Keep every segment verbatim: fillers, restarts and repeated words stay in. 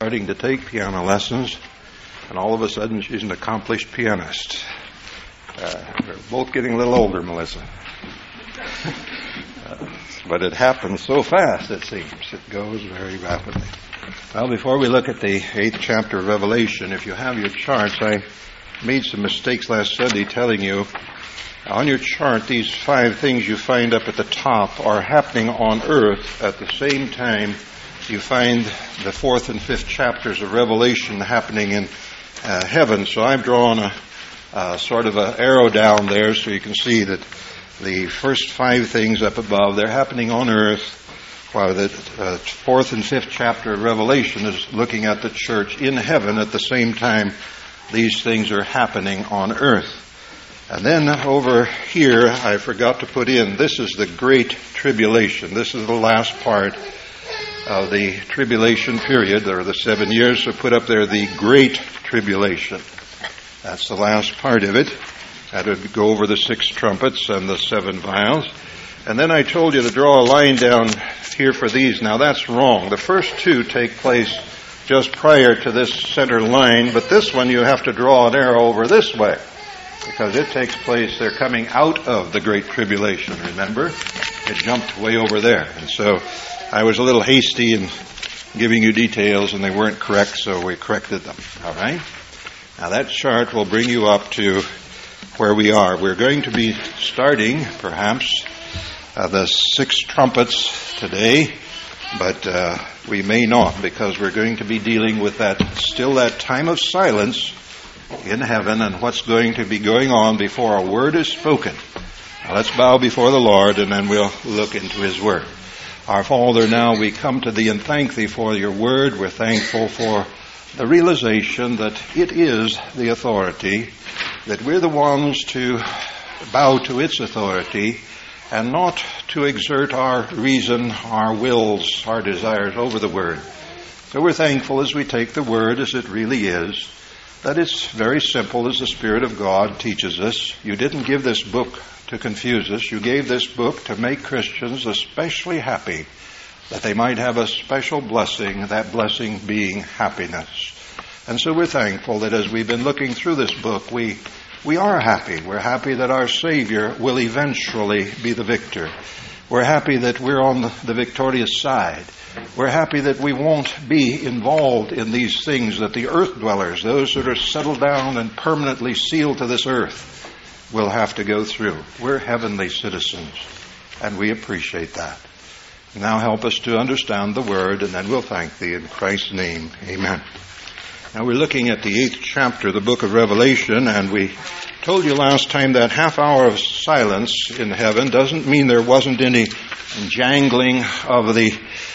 starting to take piano lessons, and all of a sudden she's an accomplished pianist. Uh, we're both getting a little older, Melissa. uh, but it happens so fast, it seems. It goes very rapidly. Well, before we look at the eighth chapter of Revelation, if you have your charts, I made some mistakes last Sunday telling you on your chart these five things you find up at the top are happening on earth at the same time you find the fourth and fifth chapters of Revelation happening in uh, heaven. So I've drawn a uh, sort of an arrow down there so you can see that the first five things up above, they're happening on earth, while the uh, fourth and fifth chapter of Revelation is looking at the church in heaven at the same time these things are happening on earth. And then over here, I forgot to put in, this is the Great Tribulation. This is the last part of the tribulation period. There are the seven years, so put up there the Great Tribulation. That's the last part of it. That would go over the six trumpets and the seven vials. And then I told you to draw a line down here for these. Now that's wrong. The first two take place just prior to this center line, but this one you have to draw an arrow over this way, because it takes place, they're coming out of the Great Tribulation, remember? It jumped way over there. And so I was a little hasty in giving you details, and they weren't correct, so we corrected them. All right? Now that chart will bring you up to where we are. We're going to be starting, perhaps, uh, the six trumpets today, but uh, we may not, because we're going to be dealing with that, still that time of silence in heaven and what's going to be going on before a word is spoken. Now let's bow before the Lord, and then we'll look into His Word. Our Father, now we come to Thee and thank Thee for Your Word. We're thankful for the realization that it is the authority, that we're the ones to bow to its authority and not to exert our reason, our wills, our desires over the Word. So we're thankful as we take the Word as it really is, that it's very simple as the Spirit of God teaches us. You didn't give this book to confuse us. You gave this book to make Christians especially happy, that they might have a special blessing, that blessing being happiness. And so we're thankful that as we've been looking through this book, we we are happy. We're happy that our Savior will eventually be the victor. We're happy that we're on the, the victorious side. We're happy that we won't be involved in these things that the earth dwellers, those that are settled down and permanently sealed to this earth, will have to go through. We're heavenly citizens, and we appreciate that. Now help us to understand the Word, and then we'll thank Thee in Christ's name. Amen. Now we're looking at the eighth chapter of the book of Revelation, and we told you last time that half hour of silence in heaven doesn't mean there wasn't any jangling of the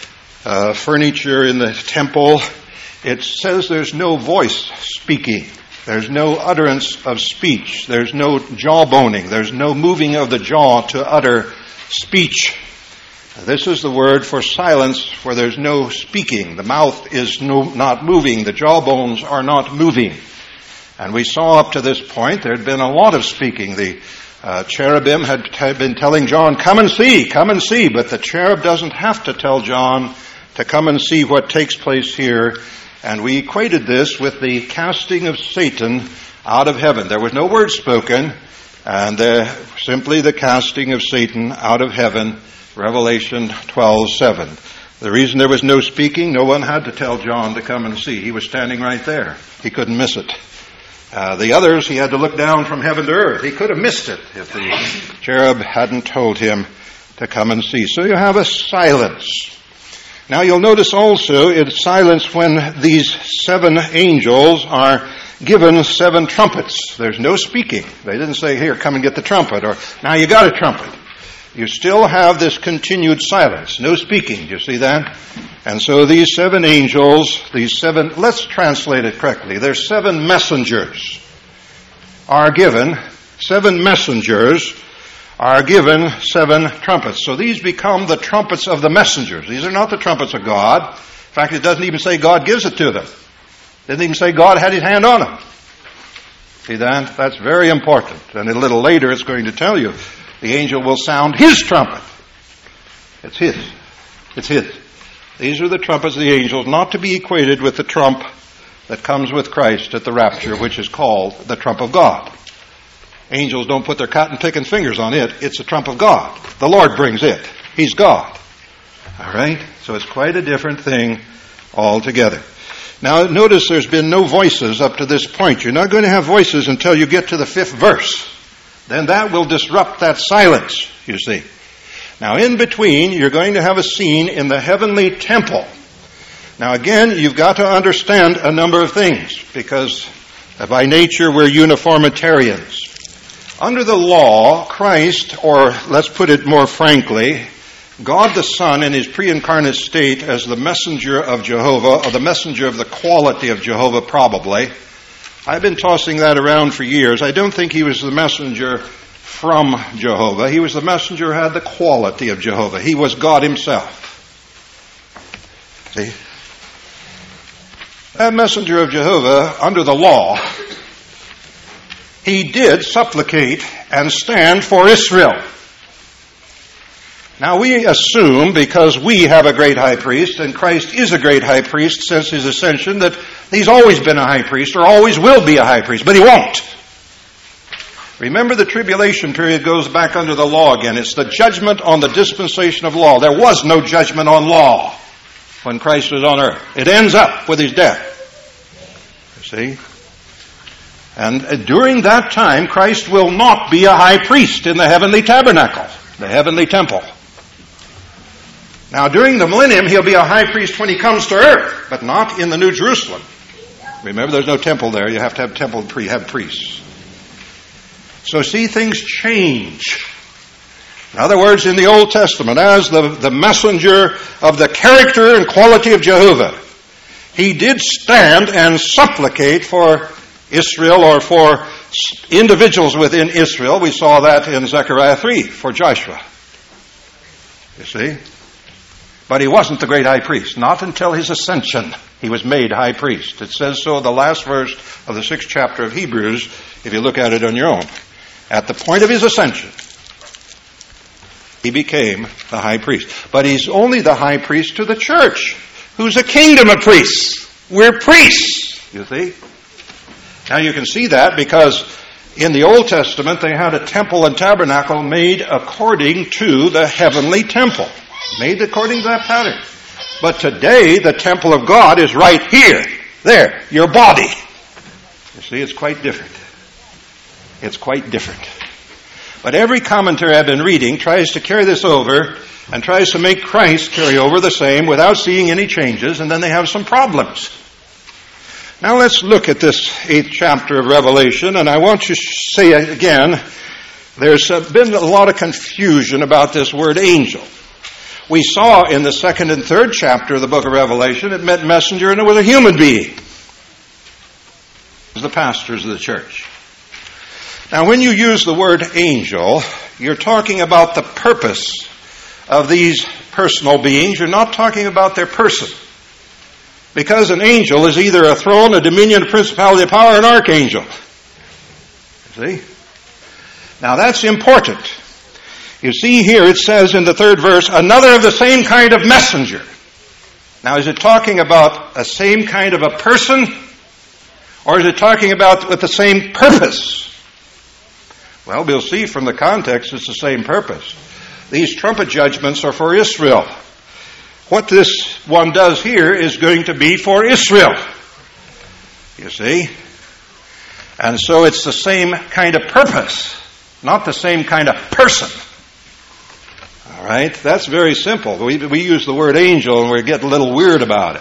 uh, furniture in the temple. It says there's no voice speaking. There's no utterance of speech. There's no jawboning. There's no moving of the jaw to utter speech. This is the word for silence, where there's no speaking. The mouth is no, not moving. The jawbones are not moving. And we saw up to this point there had been a lot of speaking. The uh, cherubim had, had been telling John, come and see, come and see. But the cherub doesn't have to tell John to come and see what takes place here. And we equated this with the casting of Satan out of heaven. There was no word spoken, and uh, simply the casting of Satan out of heaven. Revelation twelve seven. The reason there was no speaking, no one had to tell John to come and see. He was standing right there. He couldn't miss it. Uh, the others, he had to look down from heaven to earth. He could have missed it if the cherub hadn't told him to come and see. So you have a silence. Now you'll notice also it's silence when these seven angels are given seven trumpets. There's no speaking. They didn't say, here, come and get the trumpet, or now you got a trumpet. You still have this continued silence, no speaking. Do you see that? And so these seven angels, these seven, let's translate it correctly. There's seven messengers are given, seven messengers are given seven trumpets. So these become the trumpets of the messengers. These are not the trumpets of God. In fact, it doesn't even say God gives it to them. It doesn't even say God had His hand on them. See that? That's very important. And a little later it's going to tell you the angel will sound his trumpet. It's his. It's his. These are the trumpets of the angels, not to be equated with the trump that comes with Christ at the rapture, which is called the trump of God. Angels don't put their cotton-picking fingers on it. It's the trump of God. The Lord brings it. He's God. All right? So it's quite a different thing altogether. Now, notice there's been no voices up to this point. You're not going to have voices until you get to the fifth verse. Then that will disrupt that silence, you see. Now, in between, you're going to have a scene in the heavenly temple. Now, again, you've got to understand a number of things, because by nature we're uniformitarians. Under the law, Christ, or let's put it more frankly, God the Son in his pre-incarnate state as the messenger of Jehovah, or the messenger of the quality of Jehovah probably. I've been tossing that around for years. I don't think he was the messenger from Jehovah. He was the messenger who had the quality of Jehovah. He was God himself. See? That messenger of Jehovah, under the law, he did supplicate and stand for Israel. Now we assume, because we have a great high priest, and Christ is a great high priest since his ascension, that he's always been a high priest, or always will be a high priest, but he won't. Remember, the tribulation period goes back under the law again. It's the judgment on the dispensation of law. There was no judgment on law when Christ was on earth. It ends up with his death. You see? And during that time, Christ will not be a high priest in the heavenly tabernacle, the heavenly temple. Now, during the millennium, he'll be a high priest when he comes to earth, but not in the New Jerusalem. Remember, there's no temple there. You have to have temple and pre- have priests. So see, things change. In other words, in the Old Testament, as the, the messenger of the character and quality of Jehovah, he did stand and supplicate for Israel, or for individuals within Israel. We saw that in Zechariah three for Joshua. You see? But he wasn't the great high priest. Not until his ascension he was made high priest. It says so in the last verse of the sixth chapter of Hebrews, if you look at it on your own. At the point of his ascension, he became the high priest. But he's only the high priest to the church, who's a kingdom of priests. We're priests, you see. Now you can see that because in the Old Testament they had a temple and tabernacle made according to the heavenly temple. Made according to that pattern. But today the temple of God is right here. There, your body. You see, it's quite different. It's quite different. But every commentary I've been reading tries to carry this over and tries to make Christ carry over the same without seeing any changes, and then they have some problems. Now let's look at this eighth chapter of Revelation, and I want to say again, there's been a lot of confusion about this word angel. We saw in the second and third chapter of the book of Revelation, it meant messenger and it was a human being. It was the pastors of the church. Now when you use the word angel, you're talking about the purpose of these personal beings. You're not talking about their person. Because an angel is either a throne, a dominion, a principality, a power, an archangel. See? Now that's important. You see here it says in the third verse, another of the same kind of messenger. Now is it talking about a same kind of a person? Or is it talking about with the same purpose? Well, we'll see from the context it's the same purpose. These trumpet judgments are for Israel. What this one does here is going to be for Israel. You see? And so it's the same kind of purpose, not the same kind of person. All right? That's very simple. We, we use the word angel and we get a little weird about it.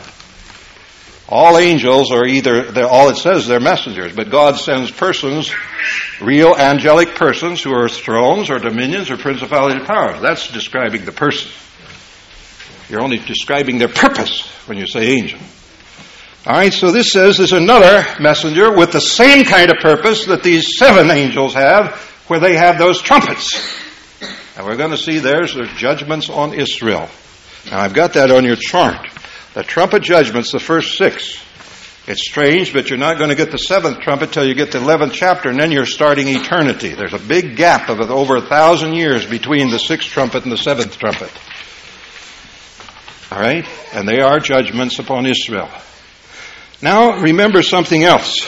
All angels are either, all it says, they're messengers, but God sends persons, real angelic persons who are thrones or dominions or principalities or powers. That's describing the person. You're only describing their purpose when you say angel. All right, so this says there's another messenger with the same kind of purpose that these seven angels have, where they have those trumpets. And we're going to see there's their judgments on Israel. Now, I've got that on your chart. The trumpet judgments, the first six. It's strange, but you're not going to get the seventh trumpet till you get the eleventh chapter, and then you're starting eternity. There's a big gap of over a thousand years between the sixth trumpet and the seventh trumpet. All right? And they are judgments upon Israel. Now, remember something else.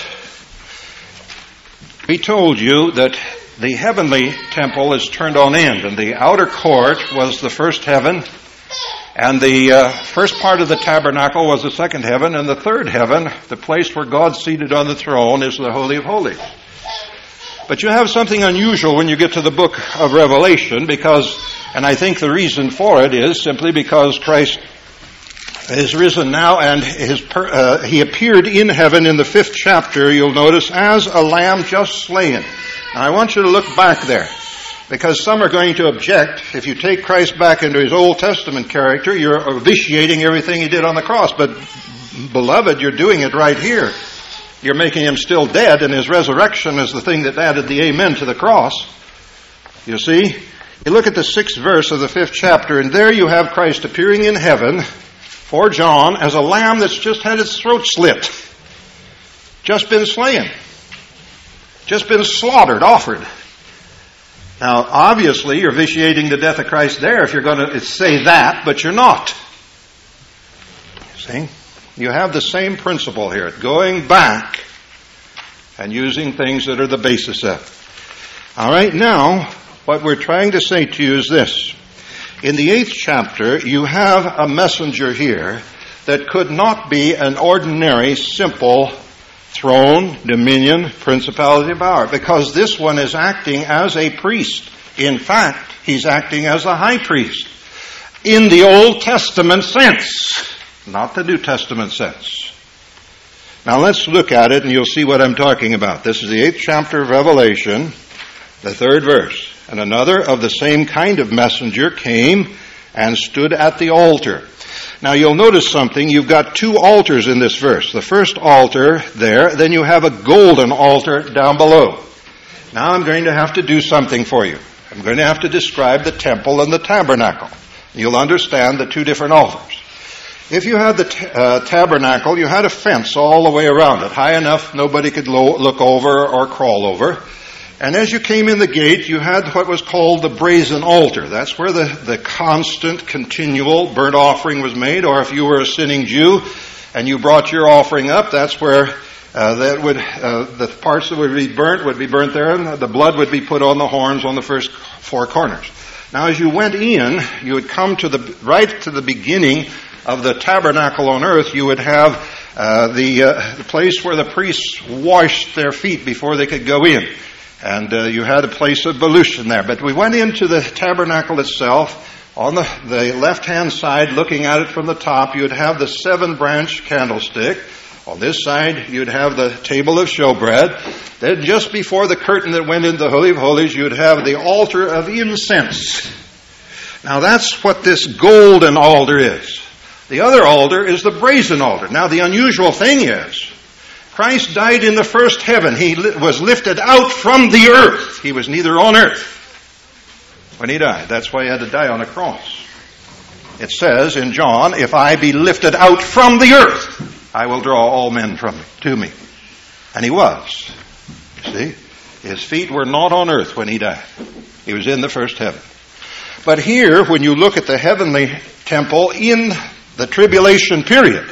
We told you that the heavenly temple is turned on end, and the outer court was the first heaven, and the uh, first part of the tabernacle was the second heaven, and the third heaven, the place where God's seated on the throne, is the Holy of Holies. But you have something unusual when you get to the book of Revelation, because, and I think the reason for it is simply because Christ is risen now, and his per, uh, he appeared in heaven in the fifth chapter, you'll notice, as a lamb just slain. Now I want you to look back there, because some are going to object. If you take Christ back into his Old Testament character, you're vitiating everything he did on the cross. But, beloved, you're doing it right here. You're making him still dead, and his resurrection is the thing that added the amen to the cross. You see? You look at the sixth verse of the fifth chapter, and there you have Christ appearing in heaven for John as a lamb that's just had its throat slit. Just been slain. Just been slaughtered, offered. Now, obviously, you're vitiating the death of Christ there if you're going to say that, but you're not. See? You have the same principle here, going back and using things that are the basis of it. All right, now, what we're trying to say to you is this. In the eighth chapter, you have a messenger here that could not be an ordinary, simple throne, dominion, principality, power, because this one is acting as a priest. In fact, he's acting as a high priest in the Old Testament sense, not the New Testament sense. Now let's look at it and you'll see what I'm talking about. This is the eighth chapter of Revelation, the third verse. And another of the same kind of messenger came and stood at the altar. Now you'll notice something. You've got two altars in this verse. The first altar there, then you have a golden altar down below. Now I'm going to have to do something for you. I'm going to have to describe the temple and the tabernacle. You'll understand the two different altars. If you had the t- uh, tabernacle, you had a fence all the way around it, high enough nobody could lo- look over or crawl over. And as you came in the gate, you had what was called the brazen altar. That's where the, the constant, continual burnt offering was made. Or if you were a sinning Jew and you brought your offering up, that's where uh, that would uh, the parts that would be burnt would be burnt there, and the blood would be put on the horns on the first four corners. Now, as you went in, you would come to the right to the beginning of the tabernacle on earth. You would have uh, the, uh, the place where the priests washed their feet before they could go in. And uh, you had a place of ablution there. But we went into the tabernacle itself. On the, the left-hand side, looking at it from the top, you would have the seven-branch candlestick. On this side, you'd have the table of showbread. Then just before the curtain that went into the Holy of Holies, you'd have the altar of incense. Now that's what this golden altar is. The other altar is the brazen altar. Now the unusual thing is, Christ died in the first heaven. He was lifted out from the earth. He was neither on earth when he died. That's why he had to die on a cross. It says in John, if I be lifted out from the earth, I will draw all men from me, to me. And he was. You see? His feet were not on earth when he died. He was in the first heaven. But here, when you look at the heavenly temple in the tribulation period,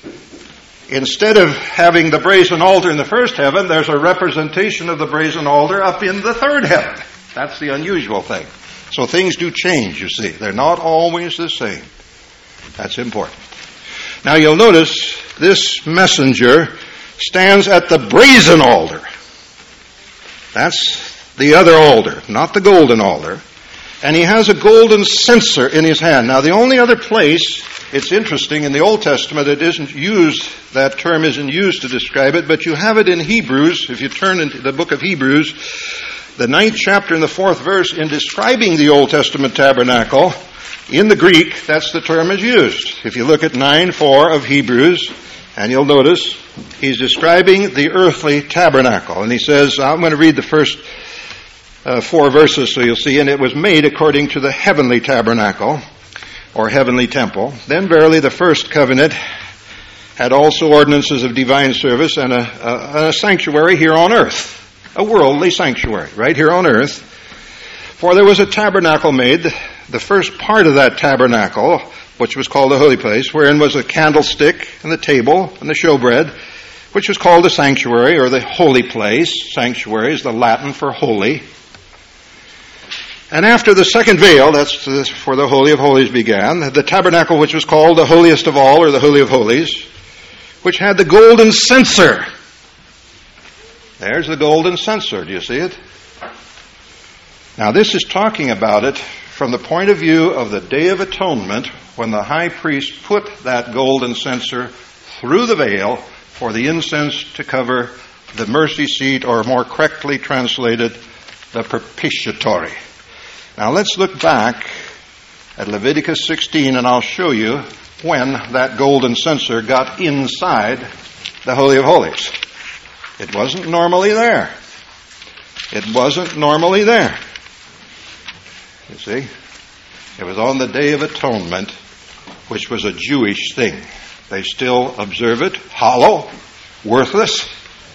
instead of having the brazen altar in the first heaven, there's a representation of the brazen altar up in the third heaven. That's the unusual thing. So things do change, you see. They're not always the same. That's important. Now you'll notice this messenger stands at the brazen altar. That's the other altar, not the golden altar. And he has a golden censer in his hand. Now the only other place, it's interesting, in the Old Testament it isn't used, that term isn't used to describe it, but you have it in Hebrews. If you turn into the book of Hebrews, the ninth chapter and the fourth verse, in describing the Old Testament tabernacle, in the Greek, that's the term is used. If you look at nine four of Hebrews, and you'll notice, he's describing the earthly tabernacle. And he says, I'm going to read the first uh, four verses so you'll see, and it was made according to the heavenly tabernacle, or heavenly temple. Then verily the first covenant had also ordinances of divine service and a, a, a sanctuary here on earth. A worldly sanctuary, right here on earth. For there was a tabernacle made, the first part of that tabernacle, which was called the holy place, wherein was a candlestick and the table and the showbread, which was called the sanctuary or the holy place. Sanctuary is the Latin for holy. And after the second veil, that's where the Holy of Holies began, the tabernacle which was called the holiest of all, or the Holy of Holies, which had the golden censer. There's the golden censer. Do you see it? Now this is talking about it from the point of view of the Day of Atonement, when the high priest put that golden censer through the veil for the incense to cover the mercy seat, or more correctly translated, the propitiatory. Now let's look back at Leviticus sixteen, and I'll show you when that golden censer got inside the Holy of Holies. It wasn't normally there. It wasn't normally there. You see? It was on the Day of Atonement, which was a Jewish thing. They still observe it, hollow, worthless,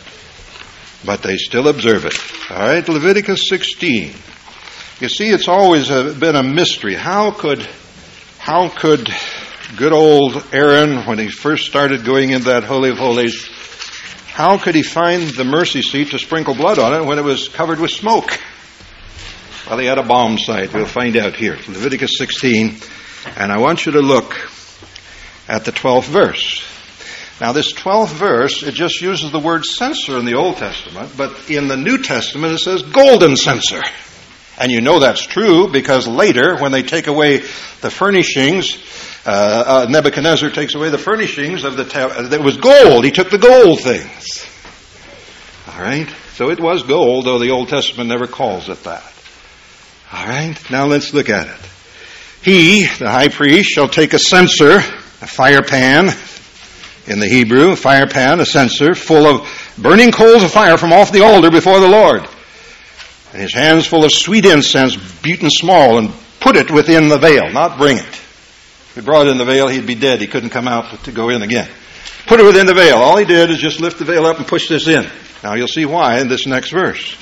but they still observe it. All right, Leviticus sixteen. You see, it's always a, been a mystery. How could, how could good old Aaron, when he first started going into that Holy of Holies, how could he find the mercy seat to sprinkle blood on it when it was covered with smoke? Well, he had a bomb sight. We'll find out here. Leviticus sixteen. And I want you to look at the twelfth verse. Now, this twelfth verse, it just uses the word censer in the Old Testament, but in the New Testament it says golden censer. And you know that's true because later, when they take away the furnishings, uh, uh, Nebuchadnezzar takes away the furnishings of the tab- that was gold. He took the gold things. All right? So it was gold, though the Old Testament never calls it that. All right? Now let's look at it. He, the high priest, shall take a censer, a fire pan, in the Hebrew, a fire pan, a censer, full of burning coals of fire from off the altar before the Lord. And his hands full of sweet incense, beaten small, and put it within the veil, not bring it. If he brought it in the veil, he'd be dead. He couldn't come out to go in again. Put it within the veil. All he did is just lift the veil up and push this in. Now you'll see why in this next verse.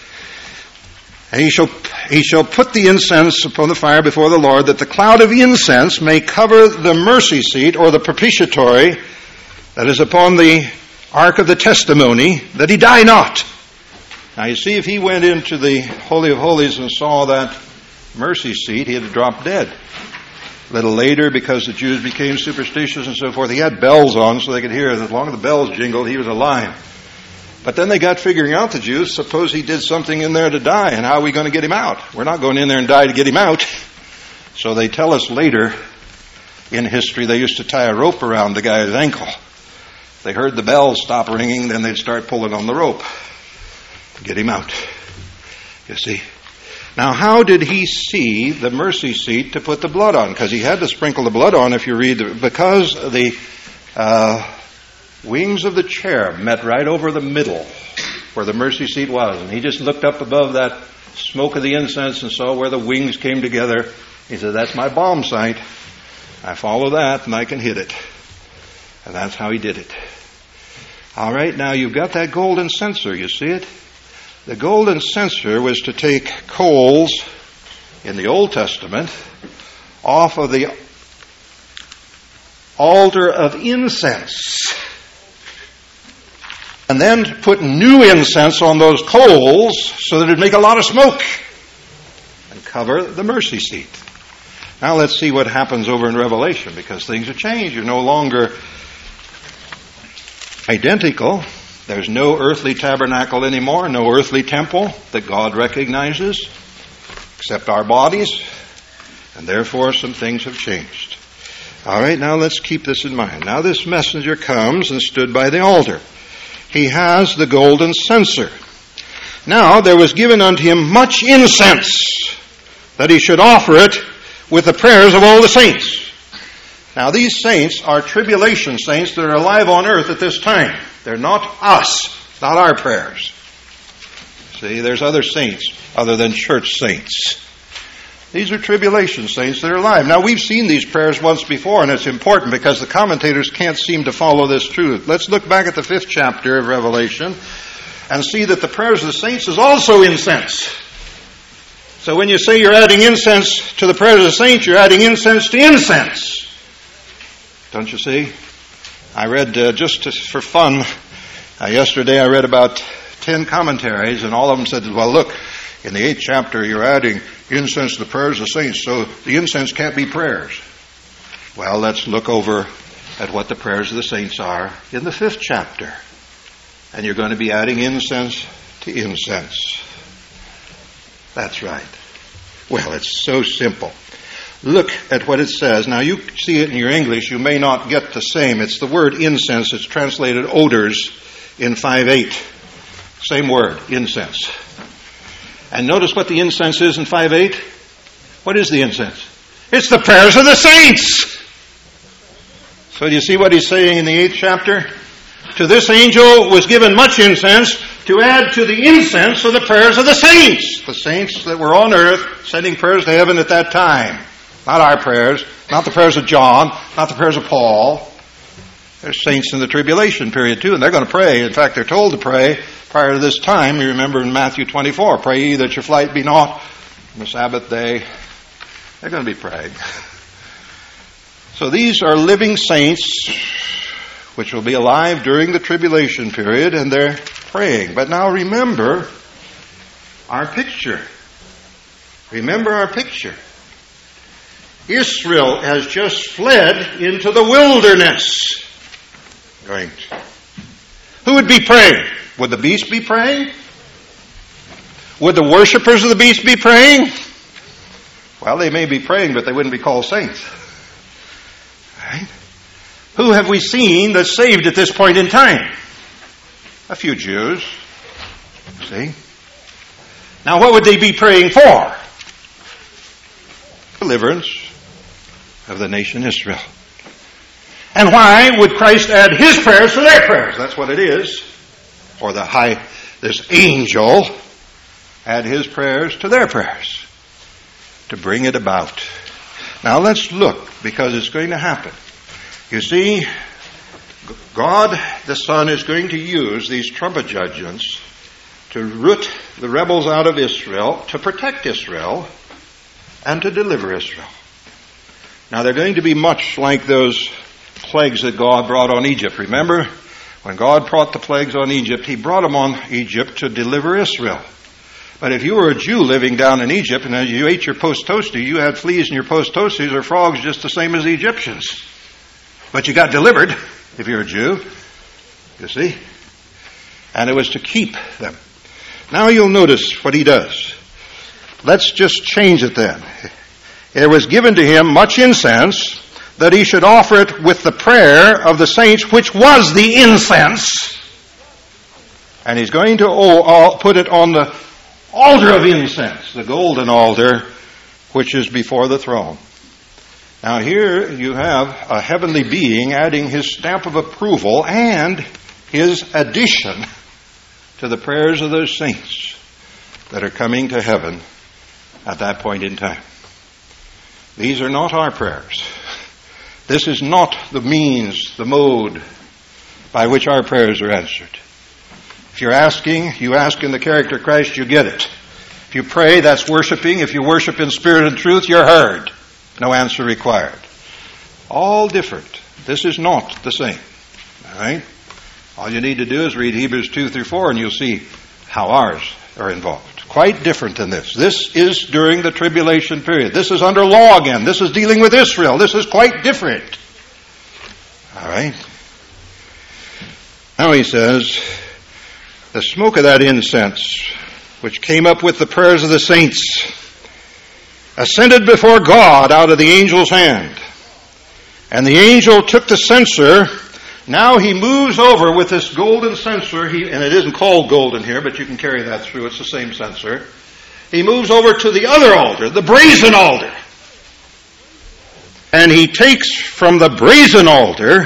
And he shall, he shall put the incense upon the fire before the Lord, that the cloud of incense may cover the mercy seat, or the propitiatory, that is upon the ark of the testimony, that he die not. Now you see, if he went into the Holy of Holies and saw that mercy seat, he'd have dropped dead. A little later, because the Jews became superstitious and so forth, he had bells on so they could hear. As long as the bells jingled, he was alive. But then they got figuring out, the Jews, suppose he did something in there to die, and how are we going to get him out? We're not going in there and die to get him out. So they tell us later in history they used to tie a rope around the guy's ankle. They heard the bells stop ringing, then they'd start pulling on the rope to get him out. You see? Now, how did he see the mercy seat to put the blood on? Because he had to sprinkle the blood on, if you read, the, because the uh, wings of the cherub met right over the middle where the mercy seat was. And he just looked up above that smoke of the incense and saw where the wings came together. He said, that's my bomb sight. I follow that and I can hit it. And that's how he did it. All right, now you've got that golden censer, you see it? The golden censer was to take coals in the Old Testament off of the altar of incense, and then to put new incense on those coals so that it'd make a lot of smoke and cover the mercy seat. Now let's see what happens over in Revelation, because things have changed. You're no longer identical. There's no earthly tabernacle anymore, no earthly temple that God recognizes, except our bodies, and therefore some things have changed. All right, now let's keep this in mind. Now this messenger comes and stood by the altar. He has the golden censer. Now there was given unto him much incense, that he should offer it with the prayers of all the saints. Now these saints are tribulation saints that are alive on earth at this time. They're not us, not our prayers. See, there's other saints other than church saints. These are tribulation saints that are alive. Now, we've seen these prayers once before, and it's important because the commentators can't seem to follow this truth. Let's look back at the fifth chapter of Revelation and see that the prayers of the saints is also incense. So when you say you're adding incense to the prayers of the saints, you're adding incense to incense. Don't you see? I read, uh, just to, for fun, uh, yesterday I read about ten commentaries, and all of them said, well, look, in the eighth chapter you're adding incense to the prayers of the saints, so the incense can't be prayers. Well, let's look over at what the prayers of the saints are in the fifth chapter. And you're going to be adding incense to incense. That's right. Well, it's so simple. Look at what it says. Now, you see it in your English. You may not get the same. It's the word incense. It's translated odors in five eight. Same word, incense. And notice what the incense is in five eight. What is the incense? It's the prayers of the saints. So do you see what he's saying in the eighth chapter? To this angel was given much incense to add to the incense of the prayers of the saints. The saints that were on earth sending prayers to heaven at that time. Not our prayers, not the prayers of John, not the prayers of Paul. There's saints in the tribulation period too, and they're going to pray. In fact, they're told to pray prior to this time. You remember in Matthew twenty-four, pray ye that your flight be not on the Sabbath day. They're going to be praying. So these are living saints which will be alive during the tribulation period, and they're praying. But now remember our picture. Remember our picture. Israel has just fled into the wilderness. Going to. Who would be praying? Would the beast be praying? Would the worshipers of the beast be praying? Well, they may be praying, but they wouldn't be called saints. Right? Who have we seen that's saved at this point in time? A few Jews. See? Now, what would they be praying for? Deliverance of the nation Israel. And why would Christ add his prayers to their prayers? That's what it is. Or the high, this angel add his prayers to their prayers to bring it about. Now let's look, because it's going to happen. You see, God the Son is going to use these trumpet judgments to root the rebels out of Israel, to protect Israel, and to deliver Israel. Now they're going to be much like those plagues that God brought on Egypt. Remember, when God brought the plagues on Egypt, he brought them on Egypt to deliver Israel. But if you were a Jew living down in Egypt and as you ate your post-toasty, you had fleas in your post-toasties or frogs just the same as the Egyptians. But you got delivered, if you're a Jew, you see. And it was to keep them. Now you'll notice what he does. Let's just change it then. There was given to him much incense, that he should offer it with the prayer of the saints, which was the incense. And he's going to put it on the altar of incense, the golden altar, which is before the throne. Now here you have a heavenly being adding his stamp of approval and his addition to the prayers of those saints that are coming to heaven at that point in time. These are not our prayers. This is not the means, the mode by which our prayers are answered. If you're asking, you ask in the character of Christ, you get it. If you pray, that's worshiping. If you worship in spirit and truth, you're heard. No answer required. All different. This is not the same. All right? All you need to do is read Hebrews two through four and you'll see how ours are involved. Quite different than this. This is during the tribulation period. This is under law again. This is dealing with Israel. This is quite different. All right? Now he says, the smoke of that incense, which came up with the prayers of the saints, ascended before God out of the angel's hand. And the angel took the censer. Now he moves over with this golden censer, he, and it isn't called golden here, but you can carry that through. It's the same censer. He moves over to the other altar, the brazen altar. And he takes from the brazen altar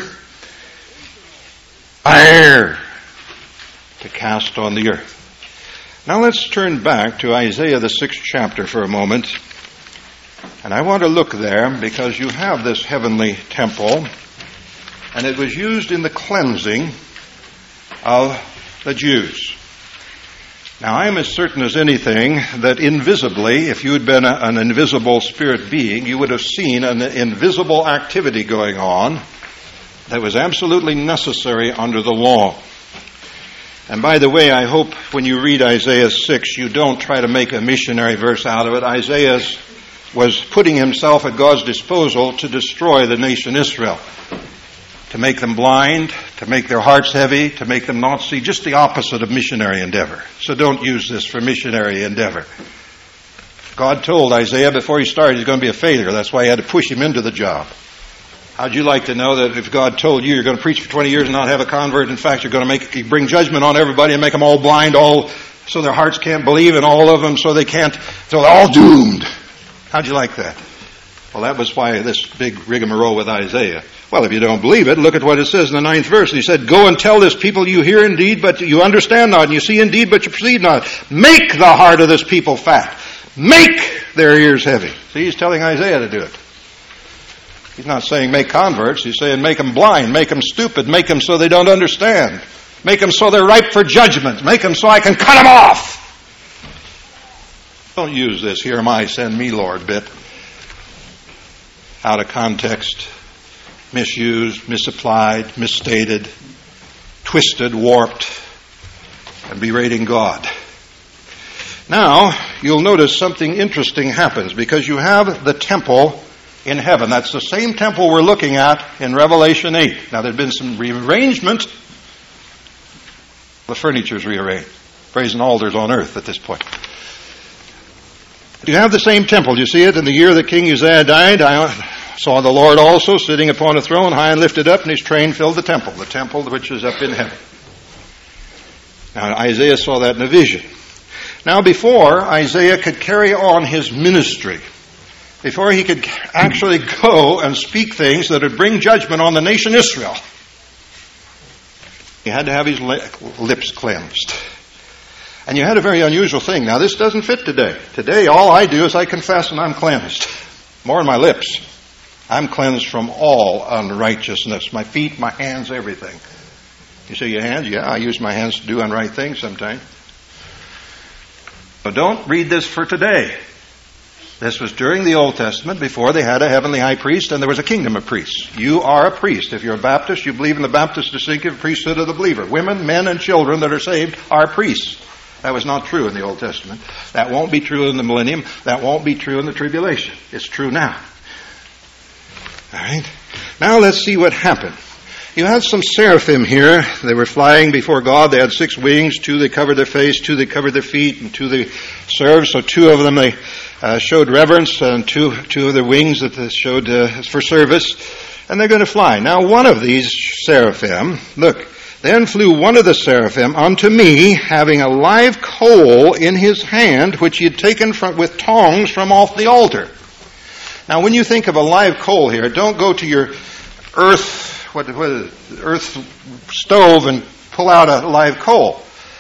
fire to cast on the earth. Now let's turn back to Isaiah the sixth chapter for a moment. And I want to look there because you have this heavenly temple. And it was used in the cleansing of the Jews. Now, I'm as certain as anything that invisibly, if you had been a, an invisible spirit being, you would have seen an invisible activity going on that was absolutely necessary under the law. And by the way, I hope when you read Isaiah six, you don't try to make a missionary verse out of it. Isaiah was putting himself at God's disposal to destroy the nation Israel, to make them blind, to make their hearts heavy, to make them not see, just the opposite of missionary endeavor. So don't use this for missionary endeavor. God told Isaiah before he started he's going to be a failure. That's why he had to push him into the job. How'd you like to know that if God told you you're going to preach for twenty years and not have a convert, in fact, you're going to make bring judgment on everybody and make them all blind, all so their hearts can't believe, and all of them so they can't, so they're all doomed. How'd you like that? Well, that was why this big rigmarole with Isaiah. Well, if you don't believe it, look at what it says in the ninth verse. He said, "Go and tell this people, you hear indeed, but you understand not, and you see indeed, but you perceive not. Make the heart of this people fat. Make their ears heavy." See, he's telling Isaiah to do it. He's not saying make converts. He's saying make them blind, make them stupid, make them so they don't understand. Make them so they're ripe for judgment. Make them so I can cut them off. Don't use this, "Here am I, send me, Lord," bit out of context, misused, misapplied, misstated, twisted, warped, and berating God. Now, you'll notice something interesting happens because you have the temple in heaven. That's the same temple we're looking at in Revelation eight. Now, there's been some rearrangement. The furniture's rearranged. Brazen altars on earth at this point. You have the same temple. You see it? In the year that King Uzziah died, I saw the Lord also sitting upon a throne, high and lifted up, and his train filled the temple, the temple which is up in heaven. Now, Isaiah saw that in a vision. Now, before Isaiah could carry on his ministry, before he could actually go and speak things that would bring judgment on the nation Israel, he had to have his lips cleansed. And you had a very unusual thing. Now, this doesn't fit today. Today, all I do is I confess and I'm cleansed. More in my lips. I'm cleansed from all unrighteousness. My feet, my hands, everything. You say your hands? Yeah, I use my hands to do unright things sometimes. But don't read this for today. This was during the Old Testament, before they had a heavenly high priest and there was a kingdom of priests. You are a priest. If you're a Baptist, you believe in the Baptist distinctive priesthood of the believer. Women, men, and children that are saved are priests. That was not true in the Old Testament. That won't be true in the millennium. That won't be true in the tribulation. It's true now. All right? Now let's see what happened. You had some seraphim here. They were flying before God. They had six wings. Two they covered their face, two they covered their feet, and two they served. So two of them they uh, showed reverence, and two two of their wings that they showed uh, for service. And they're going to fly. Now one of these seraphim, look, then flew one of the seraphim unto me, having a live coal in his hand, which he had taken from, with tongs from off the altar. Now when you think of a live coal here, don't go to your earth What, what is it? Earth stove and pull out a live coal.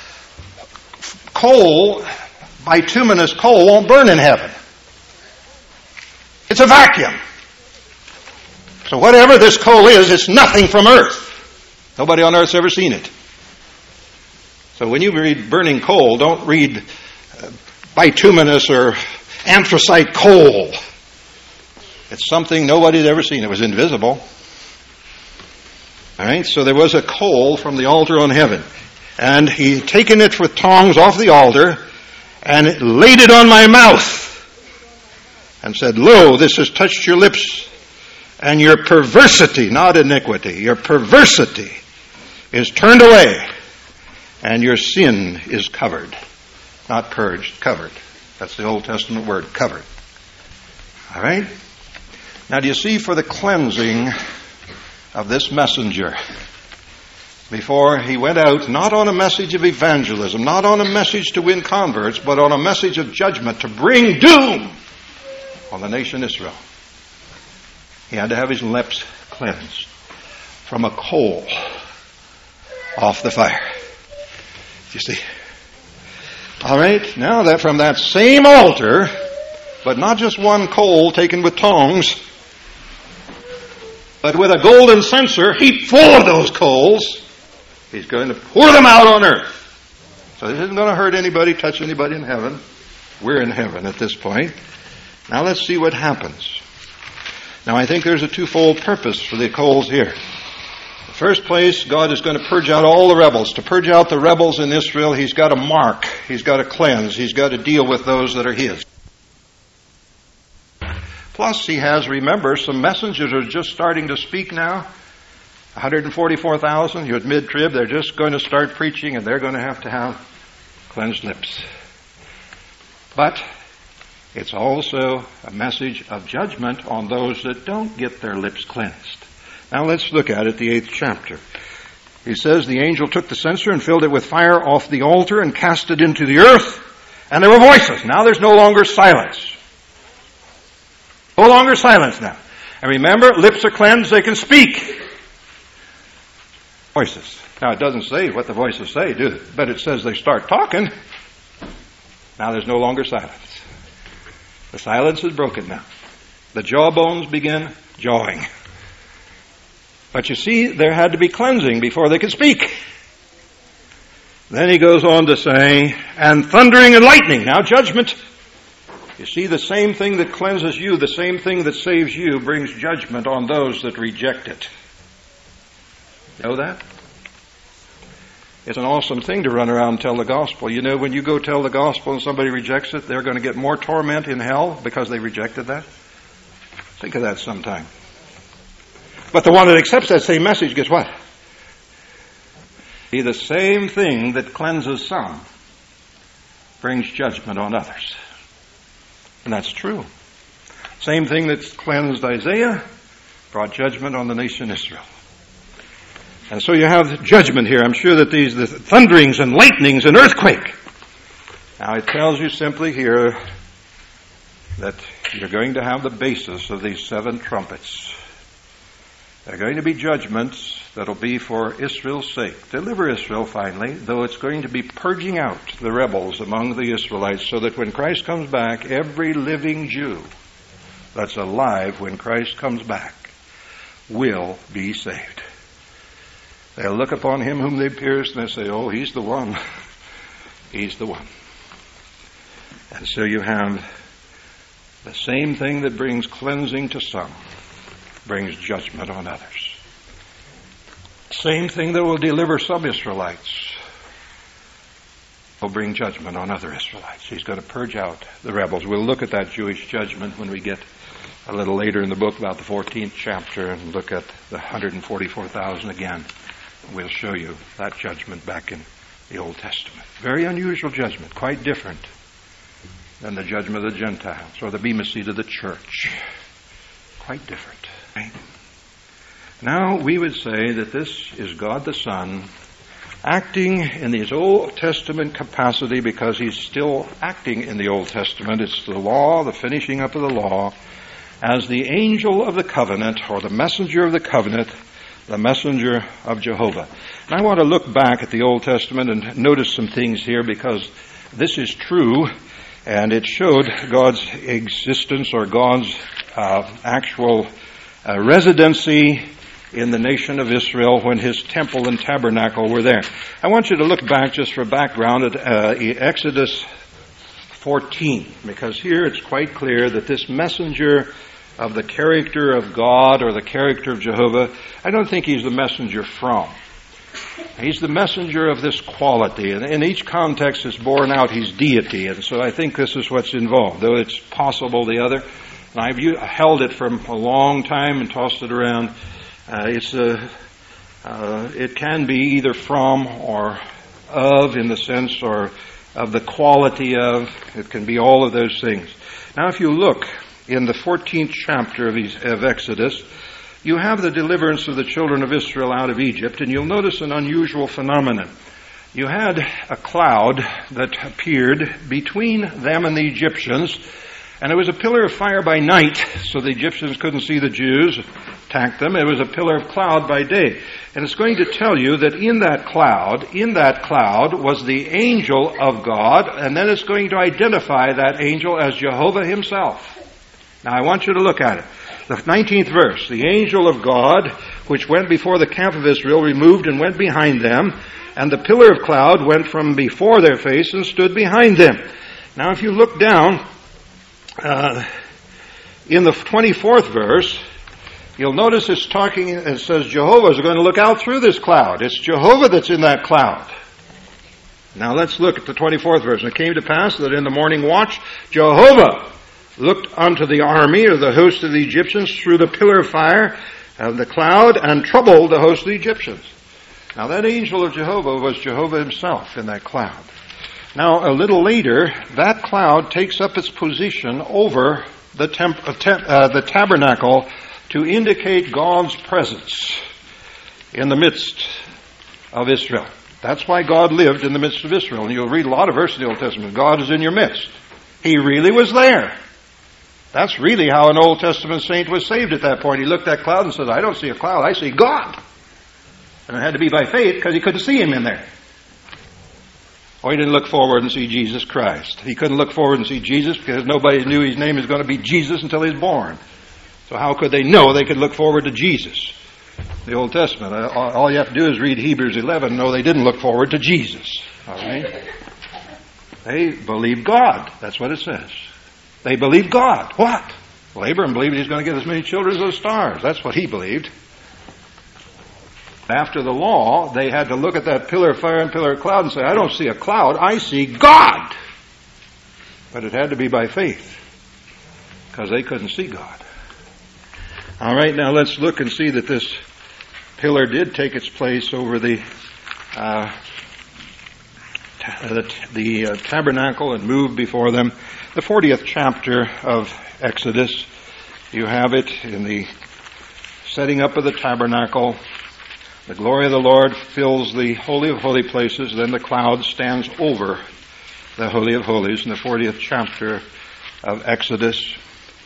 Coal, bituminous coal, won't burn in heaven. It's a vacuum. So whatever this coal is, it's nothing from earth. Nobody on earth's ever seen it. So when you read burning coal, don't read uh, bituminous or anthracite coal. It's something nobody's ever seen. It was invisible. All right, so there was a coal from the altar on heaven. And he had taken it with tongs off the altar and laid it on my mouth and said, "Lo, this has touched your lips, and your perversity," not iniquity, "your perversity is turned away, and your sin is covered." Not purged, covered. That's the Old Testament word, covered. All right? Now, do you see, for the cleansing of this messenger, before he went out, not on a message of evangelism, not on a message to win converts, but on a message of judgment to bring doom on the nation Israel, he had to have his lips cleansed from a coal off the fire. You see? All right, now that from that same altar, but not just one coal taken with tongs, but with a golden censer heaped full of those coals, he's going to pour them out on earth. So this isn't going to hurt anybody, touch anybody in heaven. We're in heaven at this point. Now let's see what happens. Now I think there's a twofold purpose for the coals here. First place, God is going to purge out all the rebels. To purge out the rebels in Israel, He's got to mark, He's got to cleanse, He's got to deal with those that are His. Plus, He has, remember, some messengers are just starting to speak now. one hundred forty-four thousand, you're at mid-trib, they're just going to start preaching, and they're going to have to have cleansed lips. But it's also a message of judgment on those that don't get their lips cleansed. Now let's look at it, the eighth chapter. He says, the angel took the censer and filled it with fire off the altar and cast it into the earth, and there were voices. Now there's no longer silence. No longer silence now. And remember, lips are cleansed, they can speak. Voices. Now it doesn't say what the voices say, do it? But it says they start talking. Now there's no longer silence. The silence is broken now. The jawbones begin jawing. But you see, there had to be cleansing before they could speak. Then he goes on to say, and thundering and lightning. Now judgment. You see, the same thing that cleanses you, the same thing that saves you, brings judgment on those that reject it. You know that? It's an awesome thing to run around and tell the gospel. You know, when you go tell the gospel and somebody rejects it, they're going to get more torment in hell because they rejected that. Think of that sometime. But the one that accepts that same message gets what? See, the same thing that cleanses some brings judgment on others. And that's true. Same thing that cleansed Isaiah brought judgment on the nation Israel. And so you have judgment here. I'm sure that these the thunderings and lightnings and earthquake. Now it tells you simply here that you're going to have the basis of these seven trumpets. There are going to be judgments that will be for Israel's sake. Deliver Israel finally, though it's going to be purging out the rebels among the Israelites so that when Christ comes back, every living Jew that's alive when Christ comes back will be saved. They'll look upon him whom they pierced and they say, oh, he's the one. He's the one. And so you have the same thing that brings cleansing to some brings judgment on others. Same thing that will deliver some Israelites will bring judgment on other Israelites. He's going to purge out the rebels. We'll look at that Jewish judgment when we get a little later in the book, about the fourteenth chapter, and look at the one hundred forty-four thousand again. We'll show you that judgment back in the Old Testament. Very unusual judgment, quite different than the judgment of the Gentiles or the Bema seat of the church. Quite different. Right? Now we would say that this is God the Son acting in his Old Testament capacity because he's still acting in the Old Testament. It's the law, the finishing up of the law, as the angel of the covenant or the messenger of the covenant, the messenger of Jehovah. And I want to look back at the Old Testament and notice some things here because this is true and it showed God's existence or God's uh, actual uh, residency in the nation of Israel when his temple and tabernacle were there. I want you to look back just for background at uh, Exodus fourteen, because here it's quite clear that this messenger of the character of God or the character of Jehovah, I don't think he's the messenger from. He's the messenger of this quality, and in each context it's borne out his deity, and so I think this is what's involved, though it's possible the other. And I've held it for a long time and tossed it around. Uh, it's a, uh, it can be either from or of in the sense or of the quality of. It can be all of those things. Now if you look in the fourteenth chapter of, of Exodus, you have the deliverance of the children of Israel out of Egypt, and you'll notice an unusual phenomenon. You had a cloud that appeared between them and the Egyptians, and it was a pillar of fire by night, so the Egyptians couldn't see the Jews, attack them. It was a pillar of cloud by day. And it's going to tell you that in that cloud, in that cloud was the angel of God, and then it's going to identify that angel as Jehovah himself. Now I want you to look at it. The nineteenth verse, the angel of God, which went before the camp of Israel, removed and went behind them, and the pillar of cloud went from before their face and stood behind them. Now if you look down, uh, in the twenty-fourth verse, You'll notice it's talking, it says Jehovah is going to look out through this cloud. It's Jehovah that's in that cloud. Now let's look at the twenty-fourth verse. And it came to pass that in the morning watch, Jehovah looked unto the army or the host of the Egyptians through the pillar of fire of the cloud and troubled the host of the Egyptians. Now that angel of Jehovah was Jehovah himself in that cloud. Now a little later, that cloud takes up its position over the, temp, uh, te- uh, the tabernacle to indicate God's presence in the midst of Israel. That's why God lived in the midst of Israel. And you'll read a lot of verses in the Old Testament. God is in your midst. He really was there. That's really how an Old Testament saint was saved at that point. He looked at that cloud and said, I don't see a cloud, I see God. And it had to be by faith because he couldn't see him in there. Or he didn't look forward and see Jesus Christ. He couldn't look forward and see Jesus because nobody knew his name was going to be Jesus until he was born. So how could they know they could look forward to Jesus? The Old Testament. All you have to do is read Hebrews eleven. No, they didn't look forward to Jesus. All right? They believed God. That's what it says. They believed God. What? Well, Abraham believed he's going to get as many children as the stars. That's what he believed. After the law, they had to look at that pillar of fire and pillar of cloud and say, I don't see a cloud, I see God. But it had to be by faith because they couldn't see God. All right, now let's look and see that this pillar did take its place over the uh, t- the, the uh, tabernacle and moved before them. The fortieth chapter of Exodus, you have it in the setting up of the tabernacle. The glory of the Lord fills the Holy of Holy Places, then the cloud stands over the Holy of Holies in the fortieth chapter of Exodus.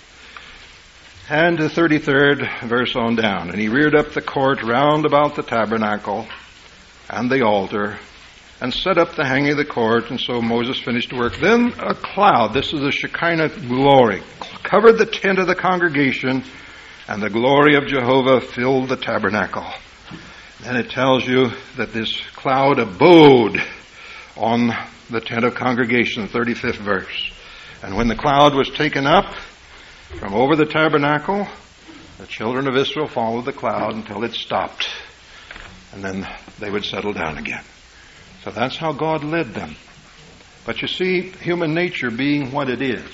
And the thirty-third verse on down. And he reared up the court round about the tabernacle and the altar and set up the hanging of the court. And so Moses finished the work. Then a cloud, this is the Shekinah glory, covered the tent of the congregation, and the glory of Jehovah filled the tabernacle. And it tells you that this cloud abode on the tent of congregation, the thirty-fifth verse. And when the cloud was taken up from over the tabernacle, the children of Israel followed the cloud until it stopped. And then they would settle down again. So that's how God led them. But you see, human nature being what it is,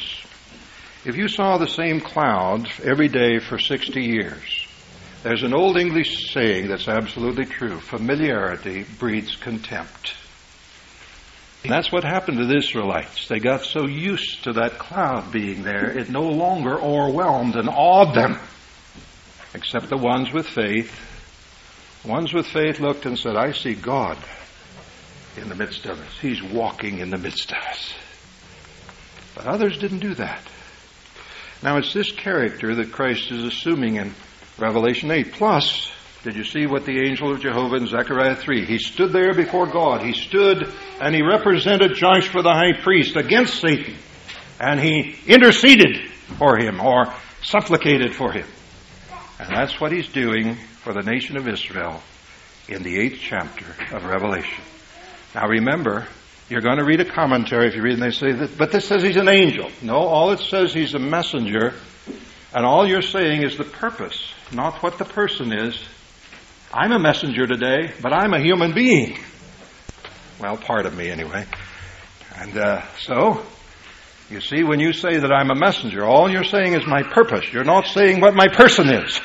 if you saw the same cloud every day for sixty years, there's an old English saying that's absolutely true. Familiarity breeds contempt. And that's what happened to the Israelites. They got so used to that cloud being there, it no longer overwhelmed and awed them. Except the ones with faith. The ones with faith looked and said, I see God in the midst of us. He's walking in the midst of us. But others didn't do that. Now it's this character that Christ is assuming in Revelation eight. Plus, did you see what the angel of Jehovah in Zechariah three? He stood there before God. He stood and he represented Joshua the high priest against Satan. And he interceded for him or supplicated for him. And that's what he's doing for the nation of Israel in the eighth chapter of Revelation. Now remember, you're going to read a commentary if you read and they say, that, but this says he's an angel. No, all it says he's a messenger. And all you're saying is the purpose, not what the person is. I'm a messenger today, but I'm a human being. Well, part of me anyway. And uh, so, you see, when you say that I'm a messenger, all you're saying is my purpose. You're not saying what my person is.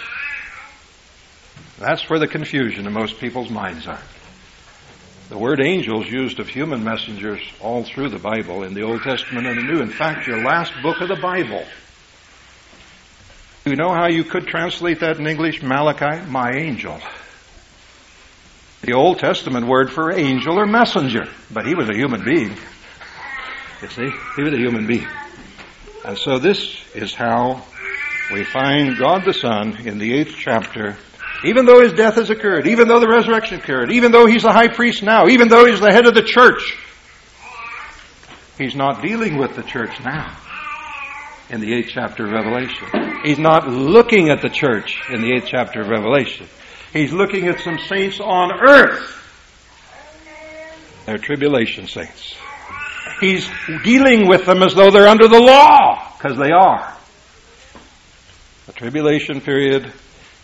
That's where the confusion in most people's minds are. The word angel is used of human messengers all through the Bible, in the Old Testament and the New. In fact, your last book of the Bible. You know how you could translate that in English? Malachi, my angel. The Old Testament word for angel or messenger. But he was a human being. You see? He was a human being. And so this is how we find God the Son in the eighth chapter. Even though his death has occurred, even though the resurrection occurred, even though he's the high priest now, even though he's the head of the church, he's not dealing with the church now in the eighth chapter of Revelation. He's not looking at the church in the eighth chapter of Revelation. He's looking at some saints on earth. They're tribulation saints. He's dealing with them as though they're under the law, because they are. The tribulation period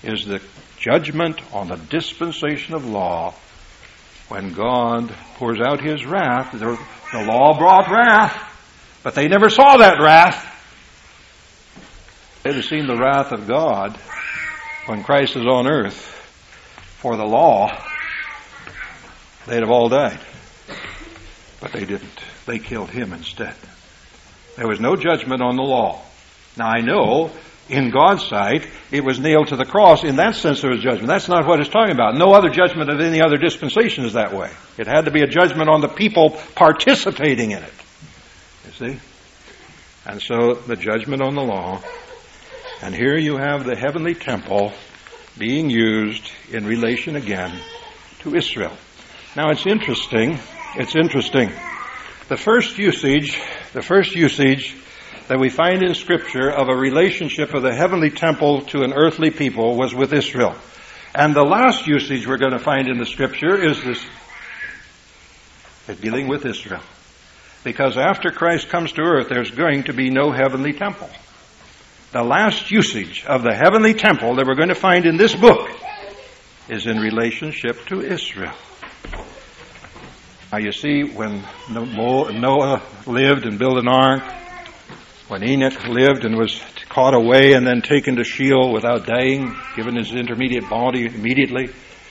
is the judgment on the dispensation of law. When God pours out His wrath, the, the law brought wrath, but they never saw that wrath. They'd have seen the wrath of God when Christ is on earth for the law. They'd have all died. But they didn't. They killed Him instead. There was no judgment on the law. Now I know, in God's sight, it was nailed to the cross. In that sense there was judgment. That's not what it's talking about. No other judgment of any other dispensation is that way. It had to be a judgment on the people participating in it. You see? And so the judgment on the law. And here you have the heavenly temple being used in relation again to Israel. Now it's interesting, it's interesting. The first usage, the first usage that we find in Scripture of a relationship of the heavenly temple to an earthly people was with Israel. And the last usage we're going to find in the Scripture is this, dealing with Israel. Because after Christ comes to earth, there's going to be no heavenly temple. The last usage of the heavenly temple that we're going to find in this book is in relationship to Israel. Now you see, when Noah lived and built an ark, when Enoch lived and was caught away and then taken to Sheol without dying, given his intermediate body immediately,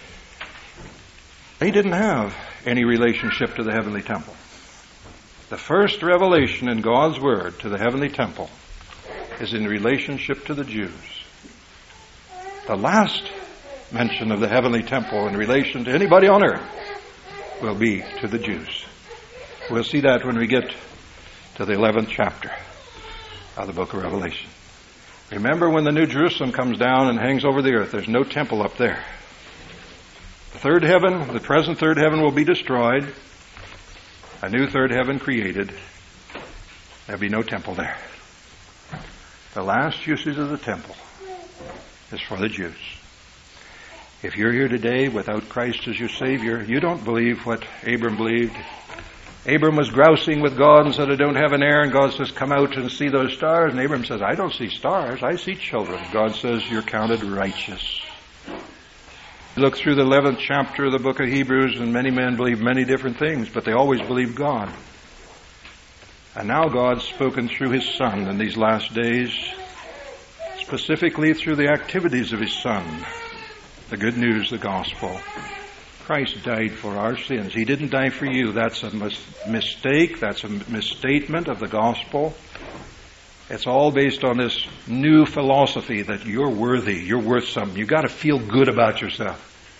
they didn't have any relationship to the heavenly temple. The first revelation in God's Word to the heavenly temple is in relationship to the Jews. The last mention of the heavenly temple in relation to anybody on earth will be to the Jews. We'll see that when we get to the eleventh chapter of the book of Revelation. Remember, when the New Jerusalem comes down and hangs over the earth, there's no temple up there. The third heaven, the present third heaven, will be destroyed. A new third heaven created. There'll be no temple there. The last usage of the temple is for the Jews. If you're here today without Christ as your Savior, you don't believe what Abram believed. Abram was grousing with God and said, I don't have an heir. And God says, come out and see those stars. And Abram says, I don't see stars. I see children. God says, you're counted righteous. Look through the eleventh chapter of the book of Hebrews, and many men believe many different things, but they always believe God. And now God's spoken through His Son in these last days, specifically through the activities of His Son. The good news, the gospel. Christ died for our sins. He didn't die for you. That's a mis- mistake. That's a misstatement of the gospel. It's all based on this new philosophy that you're worthy, you're worth something. You've got to feel good about yourself.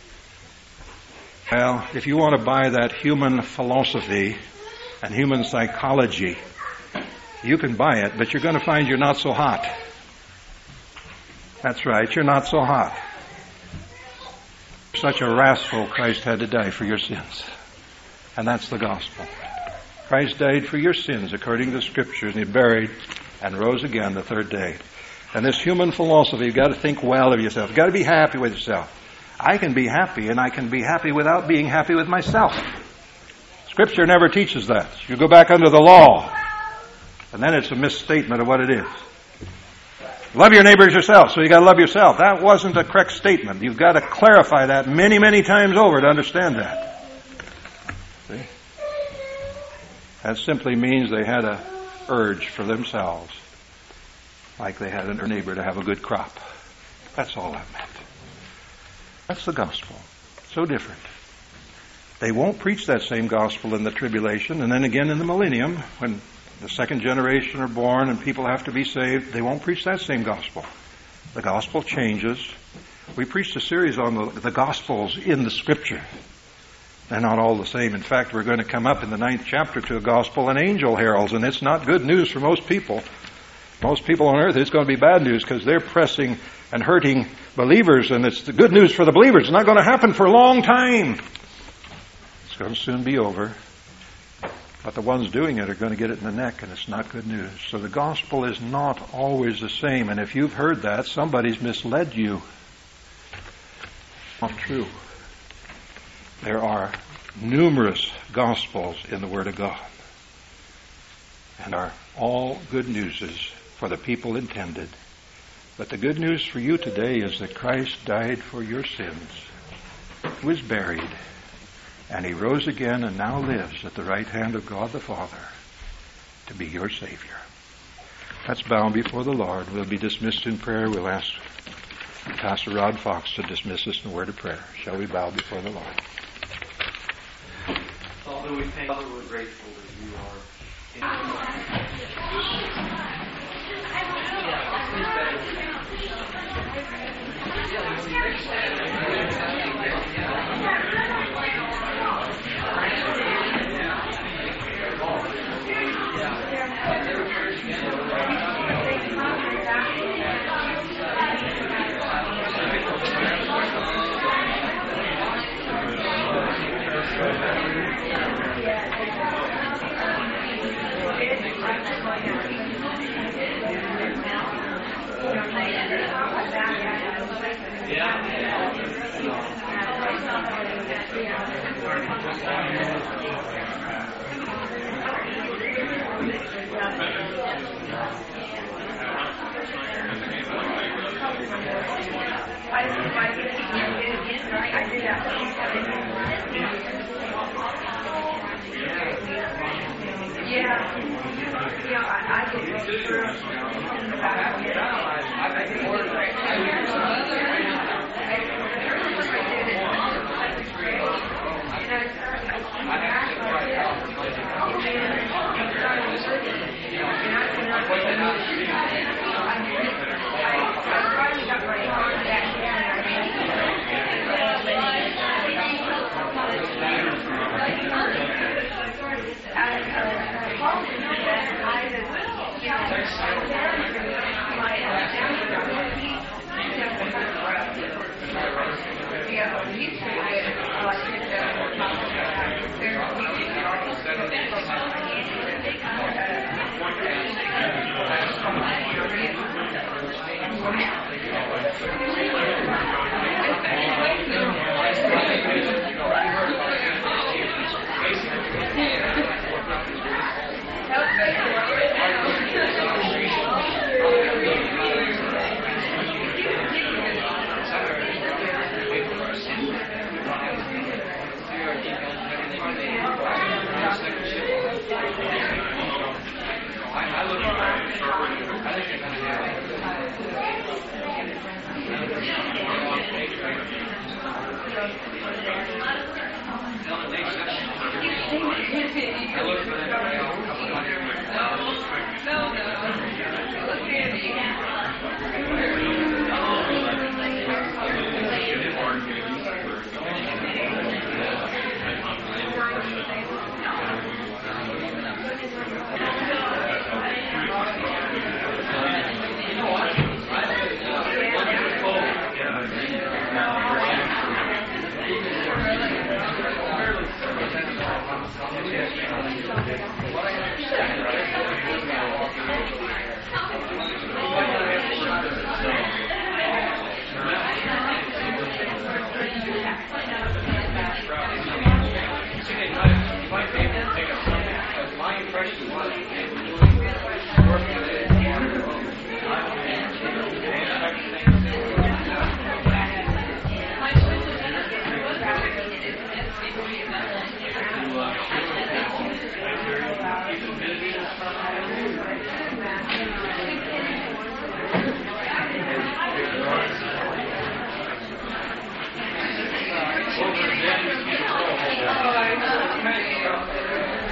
Well, if you want to buy that human philosophy and human psychology, you can buy it, but you're going to find you're not so hot. That's right, you're not so hot. Such a rascal, Christ had to die for your sins. And that's the gospel. Christ died for your sins according to the Scriptures, and He buried and rose again the third day. And this human philosophy, you've got to think well of yourself. You've got to be happy with yourself. I can be happy, and I can be happy without being happy with myself. Scripture never teaches that. You go back under the law, and then it's a misstatement of what it is. Love your neighbor as yourself, so you got to love yourself. That wasn't a correct statement. You've got to clarify that many, many times over to understand that. See? That simply means they had a urge for themselves, like they had a neighbor to have a good crop. That's all that meant. That's the gospel. So different. They won't preach that same gospel in the tribulation, and then again in the millennium, when the second generation are born and people have to be saved, they won't preach that same gospel. The gospel changes. We preached a series on the, the gospels in the Scripture. They're not all the same. In fact, we're going to come up in the ninth chapter to a gospel an angel heralds, and it's not good news for most people. Most people on earth, it's going to be bad news because they're pressing and hurting believers, and it's the good news for the believers. It's not going to happen for a long time. It's going to soon be over. But the ones doing it are going to get it in the neck, and it's not good news. So the gospel is not always the same, and if you've heard that, somebody's misled you. Not true. There are numerous gospels in the Word of God, and are all good newses for the people intended. But the good news for you today is that Christ died for your sins, was buried, and he rose again and now lives at the right hand of God the Father to be your Savior. Let's bow before the Lord. We'll be dismissed in prayer. We'll ask Pastor Rod Fox to dismiss us in a word of prayer. Shall we bow before the Lord? Father, we thank you. We're grateful that you are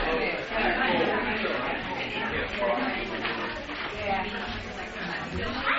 Yeah.